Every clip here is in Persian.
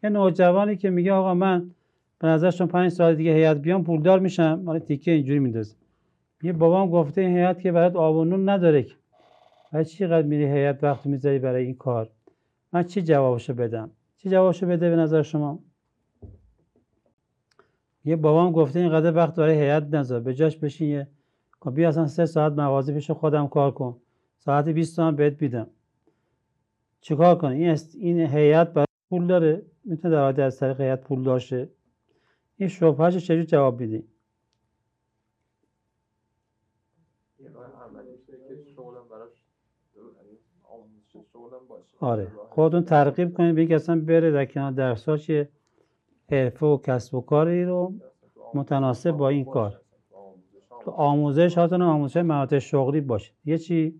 یه نوجوانی که میگه آقا من به نظرشون 5 سال دیگه هیئت بیام پولدار میشم، مال تیکه اینجوری میندازه. میگه بابام گفته این هیئت که برات آب و نون نداره که، برای چی قد میری هیئت وقت میذاری برای این کار؟ من چی جوابشو بدم؟ چی جوابشو بده به نظر شما؟ یه بابام گفته اینقدر وقت برای هیئت نذار، به جاش بشین یه بیا اصلا 3 ساعت مغازه پیش خودم کار کن، ساعت 20 تومن بهت میدم. چیکار کنه؟ این هیئت برای پول داره، میتونه در حد از طریق هیئت پول داشته. این شبهه‌اشو چجوری جواب میدی؟ آره، خودتون ترغیب کنید بگید اصلا بره در کنار درساش یه حرفه و کسب و کاری رو متناسب با این کار تو آموزش هاتون آموزش مهارت شغلی باشه. یه چی؟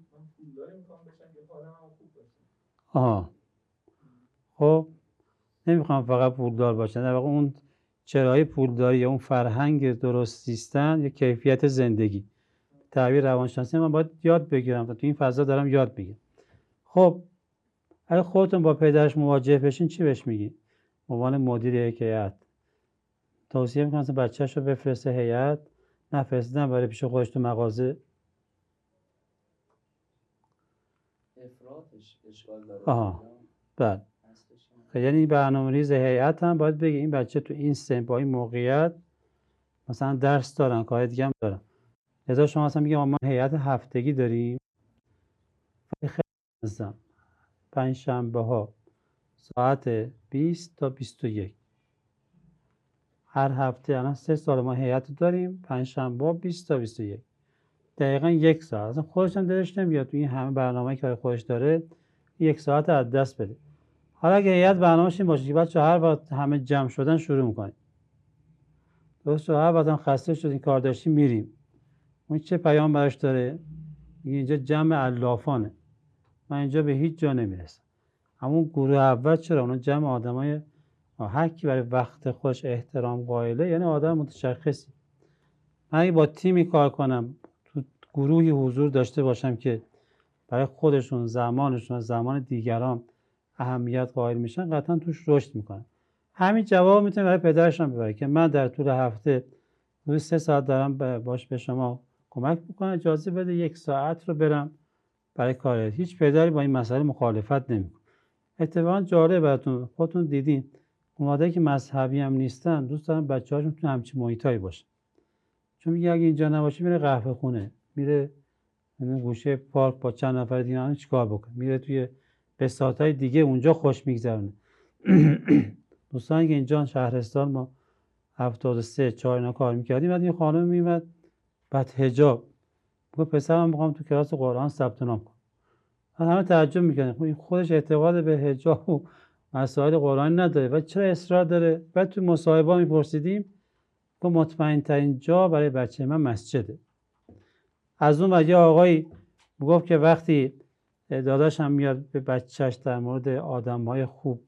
خب نمیخوام فقط پولدار باشن، در واقع اون چرایی پولداری یا اون فرهنگ درست زیستن یا کیفیت زندگی. تعبیر روانشناسی من باید یاد بگیرم، تو این فضا دارم یاد بگیرم. خب اگه خودتون با پدرش مواجه بشین چی بهش میگی؟ عنوان مدیر یک هیئت توصیه میکنم اصلا بچه‌ش رو بفرسته هیئت، نفرستیدن برای پیش خودش تو مغازه. افراطش اشکال داره. بله. یعنی برنامه‌ریز هیئت هم باید بگه این بچه تو این سن با این موقعیت مثلا درس دارن، کار دیگه هم دارن. لذا شما مثلا میگه ما هیئت هفتگی داریم، خیلی مثلا 5 شنبه‌ها ساعت 20 تا 21 هر هفته. الان 3 سال ما هیئت داریم، 5 شنبه 20 تا 21 دقیقاً 1 ساعت. اصلا خودش هم دلش نمیاد تو این همه برنامه‌ای که برای خودش داره 1 ساعت از دست بده. حالا اگه هیئت برنامه‌ش این باشه که بچه‌ها هر وقت همه جمع شدن شروع می‌کنیم، درسته، هر وقت هم خسته شدیم کار داشتیم میریم، اون چه پیام براش داره؟ میگه اینجا جمع علافانه، من اینجا به هیچ جا نمیرسم. همون گروه اول چرا؟ اون جمع آدمای هر کی برای وقت خودش احترام قائله، یعنی آدم متشخصی. من اگه با تیمی کار کنم، تو گروهی حضور داشته باشم که برای خودشون زمانشون و زمان دیگران اهمیت قائل میشن، قطعا توش رشد میکنن. همین جواب میتونه برای پدرشون ببره که من در طول هفته روز 3 ساعت دارم باش به شما کمک میکنم، اجازه بده 1 ساعت رو برم برای کار. هیچ پدری با این مسئله مخالفت نمیکنه. اتفاقا جالب براتون، خودتون دیدین اونایی که مذهبی هم نیستن دوست دارن بچه‌هاشون تو همچین محیطایی باشه. چون میگه اگه اینجا نباشه میره قهوه خونه، میره گوشه پارک با چند نفر دیگه چیکار بکنه، میره توی بساطای دیگه اونجا خوش میگذرونه. دوستانی که اینجا شهرستان ما 73 4 اینا کار میکردیم، بعد این خانم میومد بعد حجاب گفت پسرم میخوام تو کلاس قرآن ثبت نام کنم. همه تعجب میکنن، خب این خودش اعتقاد به حجاب و مسائل قرآنی نداره و چرا اصرار داره؟ بعد تو مصاحبه میپرسیدیم گفت مطمئن ترین جا برای بچه من مسجده. از اون وجه آقایی گفت که وقتی داداشم میاد به بچهش در مورد آدم‌های خوب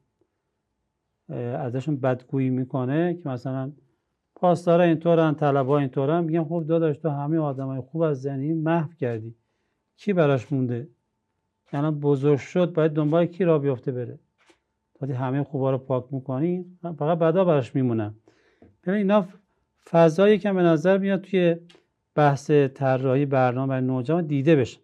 ازشون بدگویی میکنه که مثلا پاسدارا اینطورن، طلبا اینطورن، میگم خب داداش تو همه آدمای خوب از ذهنی محو کردی، کی براش مونده؟ یعنی بزرگ شد باید دنبال کی را بیفته بره؟ وقتی همه خوبا رو پاک میکنی فقط بدا براش میمونن. ببین اینا فضایی که به نظر میاد توی بحث طراحی برنامه برای نوجوان دیده بشه.